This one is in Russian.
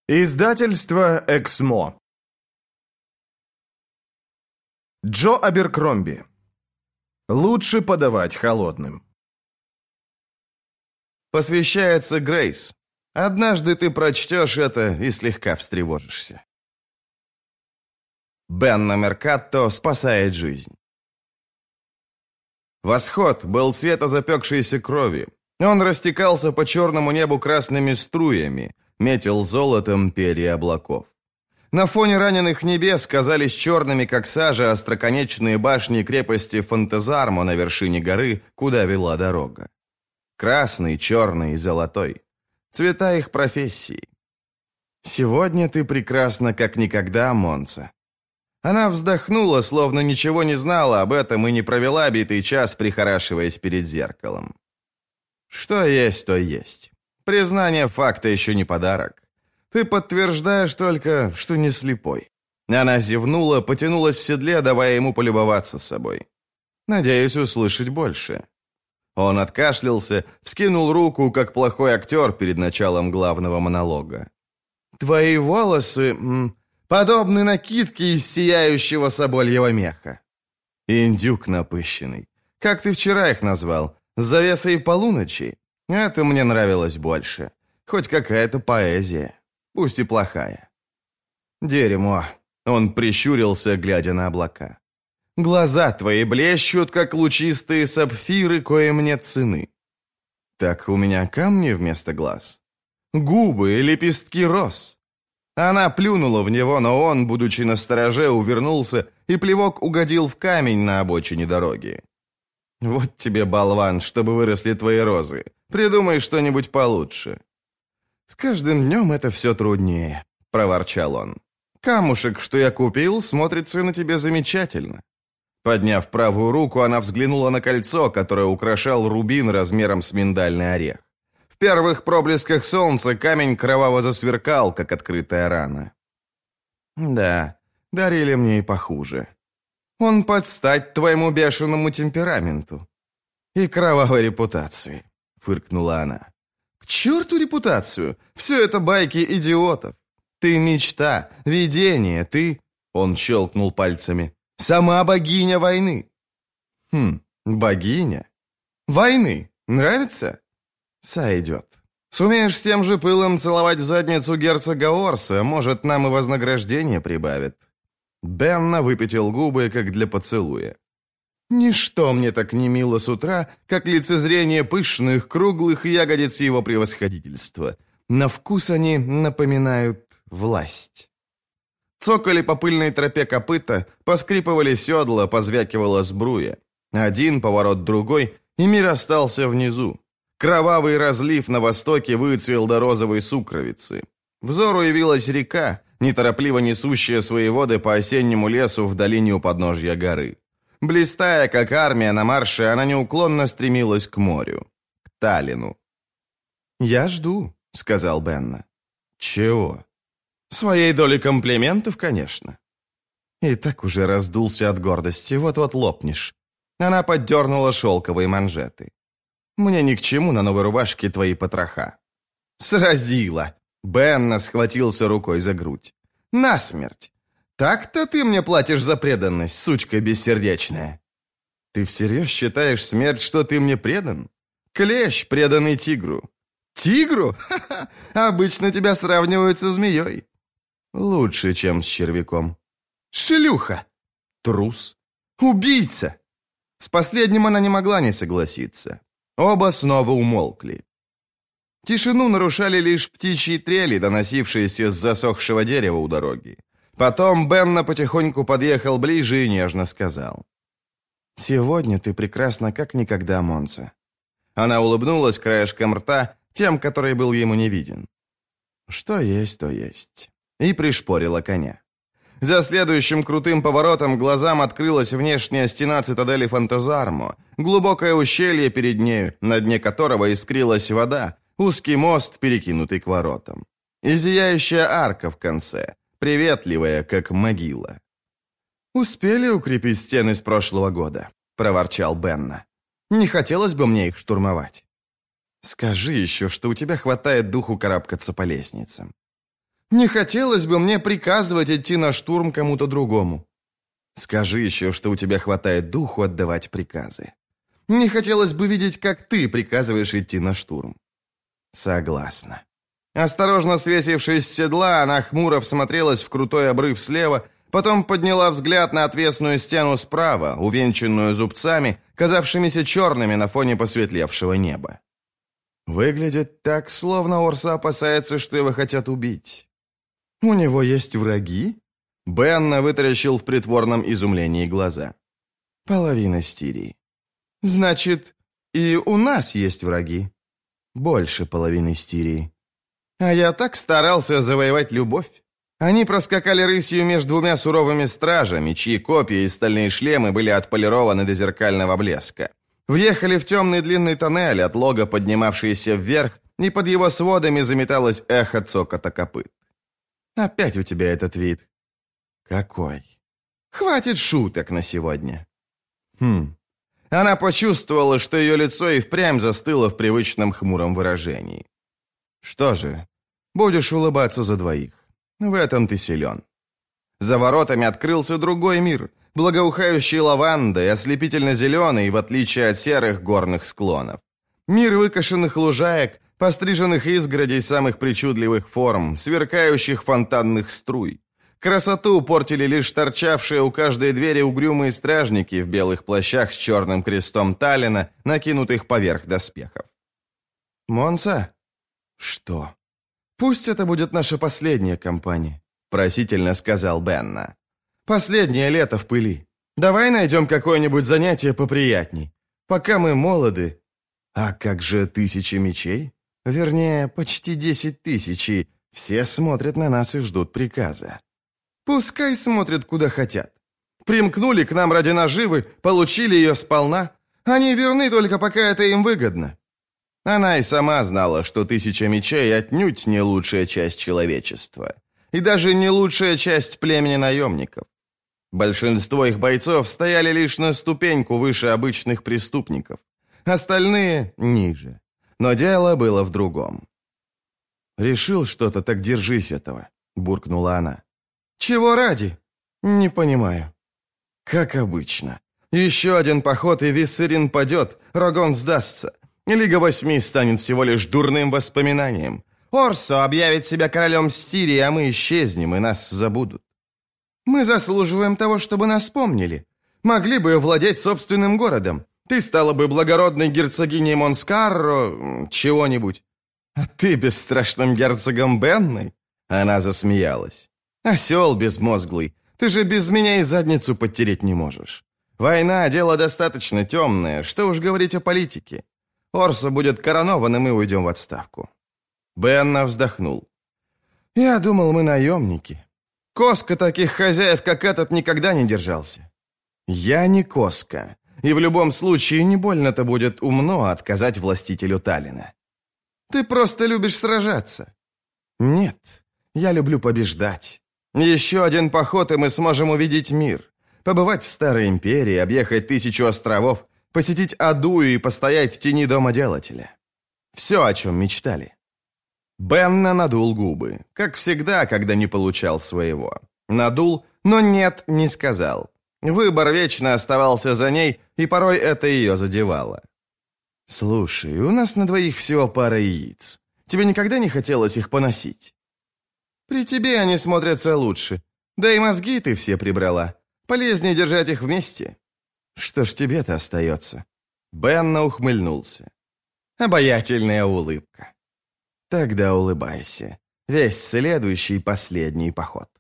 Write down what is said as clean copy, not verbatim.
Издательство «Эксмо». Джо Аберкромби. Лучше подавать холодным. Посвящается Грейс. Однажды ты прочтешь это и слегка встревожишься. Бенна Меркатто спасает жизнь. Восход был цвета запекшейся крови. Он растекался по черному небу красными струями, метил золотом перья облаков. На фоне раненых небес казались черными, как сажа, остроконечные башни крепости Фонтезармо на вершине горы, куда вела дорога. Красный, черный и золотой. Цвета их профессии. «Сегодня ты прекрасна, как никогда, Монца». Она вздохнула, словно ничего не знала об этом и не провела битый час, прихорашиваясь перед зеркалом. Что есть, то есть. Признание факта еще не подарок. Ты подтверждаешь только, что не слепой. Она зевнула, потянулась в седле, давая ему полюбоваться собой. Надеюсь услышать больше. Он откашлялся, вскинул руку, как плохой актер перед началом главного монолога. «Твои волосы подобны накидке из сияющего собольего меха. Индюк напыщенный. Как ты вчера их назвал? С завесой полуночи? Это мне нравилось больше. Хоть какая-то поэзия. Пусть и плохая». «Дерьмо!» — он прищурился, глядя на облака. «Глаза твои блещут, как лучистые сапфиры, коим нет цены». «Так у меня камни вместо глаз?» «Губы, лепестки роз». Она плюнула в него, но он, будучи настороже, увернулся, и плевок угодил в камень на обочине дороги. «Вот тебе, болван, чтобы выросли твои розы. Придумай что-нибудь получше». «С каждым днем это все труднее», — проворчал он. «Камушек, что я купил, смотрится на тебе замечательно». Подняв правую руку, она взглянула на кольцо, которое украшал рубин размером с миндальный орех. В первых проблесках солнца камень кроваво засверкал, как открытая рана. «Да, дарили мне и похуже. Он под стать твоему бешеному темпераменту и кровавой репутации», — фыркнула она. «К черту репутацию! Все это байки идиотов. Ты мечта, видение, ты...» Он щелкнул пальцами. «Сама богиня войны». Богиня? Войны. Нравится? Сойдет. Сумеешь с тем же пылом целовать в задницу герцога Орса, может, нам и вознаграждение прибавит». Бенна выпятил губы, как для поцелуя. «Ничто мне так не мило с утра, как лицезрение пышных, круглых ягодиц его превосходительства. На вкус они напоминают власть». Цокали по пыльной тропе копыта, поскрипывали седла, позвякивала сбруя. Один поворот другой, и мир остался внизу. Кровавый разлив на востоке выцвел до розовой сукровицы. Взору явилась река, неторопливо несущая свои воды по осеннему лесу в долине у подножья горы. Блистая, как армия на марше, она неуклонно стремилась к морю, к Таллину. «Я жду», — сказал Бенна. «Чего?» «Своей доли комплиментов, конечно». И так уже раздулся от гордости, вот-вот лопнешь. Она поддернула шелковые манжеты. «Мне ни к чему на новой рубашке твои потроха». «Сразила!» Бенна схватился рукой за грудь. «Насмерть! Так-то ты мне платишь за преданность, сучка бессердечная!» «Ты всерьез считаешь, смерть, что ты мне предан? Клещ, преданный тигру». «Тигру? Ха-ха! Обычно тебя сравнивают со змеей». «Лучше, чем с червяком». «Шлюха!» «Трус». «Убийца!» С последним она не могла не согласиться. Оба снова умолкли. Тишину нарушали лишь птичьи трели, доносившиеся с засохшего дерева у дороги. Потом Бенна потихоньку подъехал ближе и нежно сказал. «Сегодня ты прекрасна, как никогда, Монца». Она улыбнулась краешком рта, тем, который был ему не виден. «Что есть, то есть». И пришпорила коня. За следующим крутым поворотом глазам открылась внешняя стена цитадели Фонтезармо, глубокое ущелье перед нею, на дне которого искрилась вода, узкий мост, перекинутый к воротам. И зияющая арка в конце, приветливая, как могила. «Успели укрепить стены с прошлого года», — проворчал Бенна. «Не хотелось бы мне их штурмовать». «Скажи еще, что у тебя хватает духу карабкаться по лестницам». Не хотелось бы мне приказывать идти на штурм кому-то другому. Скажи еще, что у тебя хватает духу отдавать приказы. Не хотелось бы видеть, как ты приказываешь идти на штурм. Согласна. Осторожно свесившись с седла, она хмуро всмотрелась в крутой обрыв слева, потом подняла взгляд на отвесную стену справа, увенчанную зубцами, казавшимися черными на фоне посветлевшего неба. Выглядит так, словно Орса опасается, что его хотят убить. У него есть враги? Бенна вытаращил в притворном изумлении глаза. Половина Стирии. Значит, и у нас есть враги. Больше половины Стирии. А я так старался завоевать любовь. Они проскакали рысью между двумя суровыми стражами, чьи копья и стальные шлемы были отполированы до зеркального блеска. Въехали в темный длинный тоннель, от лога поднимавшийся вверх, и под его сводами заметалось эхо цокота копыт. Опять у тебя этот вид. Какой? Хватит шуток на сегодня. Она почувствовала, что ее лицо и впрямь застыло в привычном хмуром выражении. Что же, будешь улыбаться за двоих. В этом ты силен. За воротами открылся другой мир, благоухающий лавандой, ослепительно-зеленый, в отличие от серых горных склонов. Мир выкошенных лужаек, постриженных изгородей самых причудливых форм, сверкающих фонтанных струй. Красоту портили лишь торчавшие у каждой двери угрюмые стражники в белых плащах с черным крестом Таллина, накинутых поверх доспехов. «Монса?» «Что?» «Пусть это будет наша последняя кампания», — просительно сказал Бенна. «Последнее лето в пыли. Давай найдем какое-нибудь занятие поприятней. Пока мы молоды...» «А как же 1000 мечей? Вернее, почти 10 000, и все смотрят на нас и ждут приказа». «Пускай смотрят, куда хотят. Примкнули к нам ради наживы, получили ее сполна. Они верны только пока это им выгодно». Она и сама знала, что 1000 мечей отнюдь не лучшая часть человечества. И даже не лучшая часть племени наемников. Большинство их бойцов стояли лишь на ступеньку выше обычных преступников. Остальные — ниже. Но дело было в другом. «Решил что-то, так держись этого», — буркнула она. «Чего ради?» «Не понимаю». «Как обычно. Еще один поход, и Виссерин падет, Рогон сдастся. Лига 8 станет всего лишь дурным воспоминанием. Орсо объявит себя королем Стирии, а мы исчезнем, и нас забудут. Мы заслуживаем того, чтобы нас помнили. Могли бы владеть собственным городом. Ты стала бы благородной герцогиней Монскарро, чего-нибудь. А ты бесстрашным герцогом Бенной?» Она засмеялась. «Осел безмозглый, ты же без меня и задницу подтереть не можешь. Война — дело достаточно темное, что уж говорить о политике. Орсо будет коронован, и мы уйдем в отставку». Бенна вздохнул. «Я думал, мы наемники. Коска таких хозяев, как этот, никогда не держался. Я не Коска, и в любом случае не больно-то будет умно отказать властителю Таллина. Ты просто любишь сражаться». «Нет, я люблю побеждать. Еще один поход, и мы сможем увидеть мир. Побывать в Старой Империи, объехать 1000 островов, посетить Адую и постоять в тени домоделателя. Все, о чем мечтали». Бенна надул губы, как всегда, когда не получал своего. Надул, но нет, не сказал. Выбор вечно оставался за ней, и порой это ее задевало. «Слушай, у нас на двоих всего пара яиц. Тебе никогда не хотелось их поносить?» «При тебе они смотрятся лучше. Да и мозги ты все прибрала. Полезнее держать их вместе». «Что ж тебе-то остается?» Бенна ухмыльнулся. Обаятельная улыбка. «Тогда улыбайся. Весь следующий последний поход».